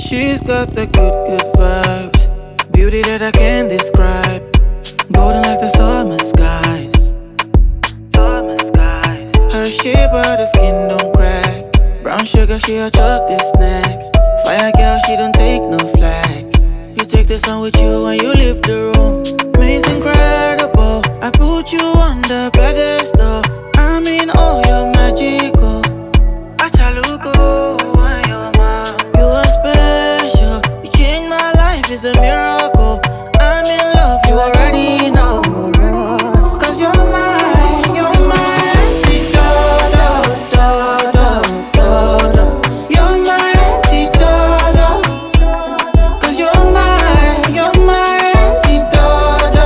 She's got the good vibes, beauty that I can't describe. Golden like the summer skies. Summer skies. Her shape, but the skin don't crack. Brown sugar, she a chocolate snack. Fire girl, she don't take no flack. You take the sun with you when you leave the room. It's incredible. I put you on the pedestal. I mean, oh, you're magical. Achaluko, you're mine. You are special. You changed my life, it's a miracle. I'm in love, you already know. Cause you're my antidote. You're my antidote. Cause you're my antidote.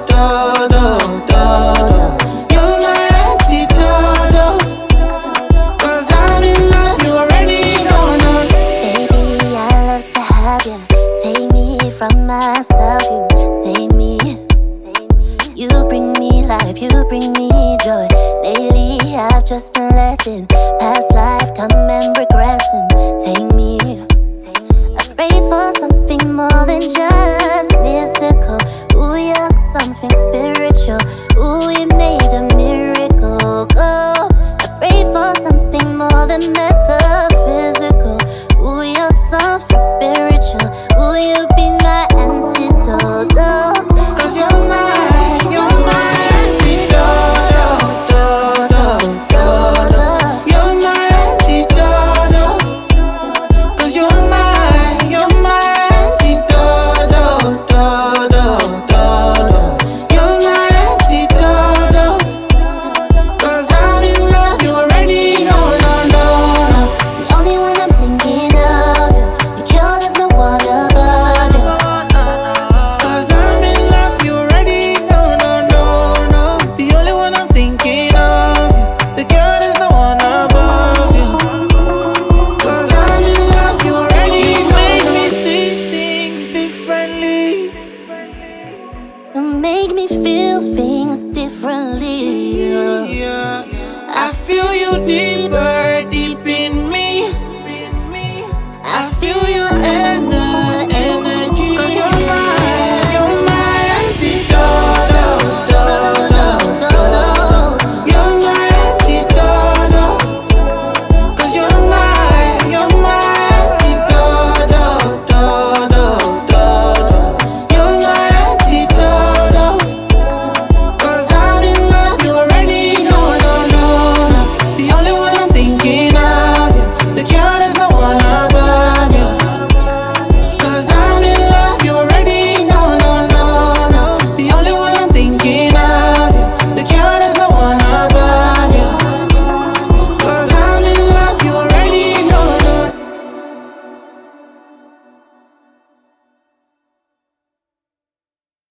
You're my antidote. Cause I'm in love, you already know. Baby, I love to have you. Take me from myself, you save me. You bring me life, you bring me joy. Lately, I've just been letting past life come and regressing. Take me. I pray for something more than just mystical. Ooh, you're something spiritual. Ooh, you made a miracle. Oh, I pray for something more than mental.